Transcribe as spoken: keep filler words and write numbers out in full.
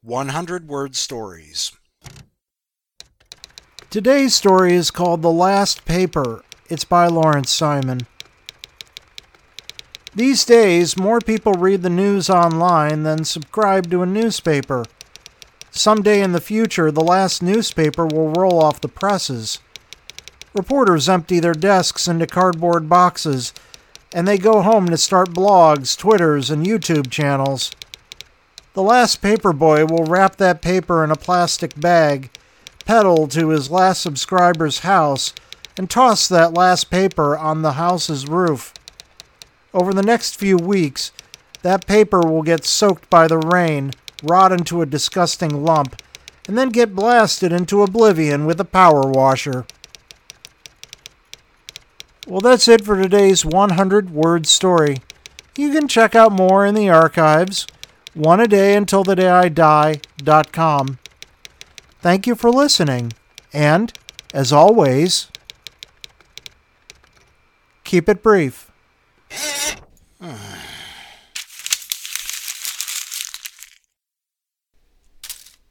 one hundred Word Stories. Today's story is called The Last Paper. It's by Lawrence Simon. These days, more people read the news online than subscribe to a newspaper. Someday in the future, the last newspaper will roll off the presses. Reporters empty their desks into cardboard boxes, and they go home to start blogs, Twitters, and YouTube channels. The last paper boy will wrap that paper in a plastic bag, pedal to his last subscriber's house, and toss that last paper on the house's roof. Over the next few weeks, that paper will get soaked by the rain, rot into a disgusting lump, and then get blasted into oblivion with a power washer. Well, that's it for today's one hundred Word Story. You can check out more in the archives, one a day until the day I die dot com. Thank you for listening, and, as always, keep it brief.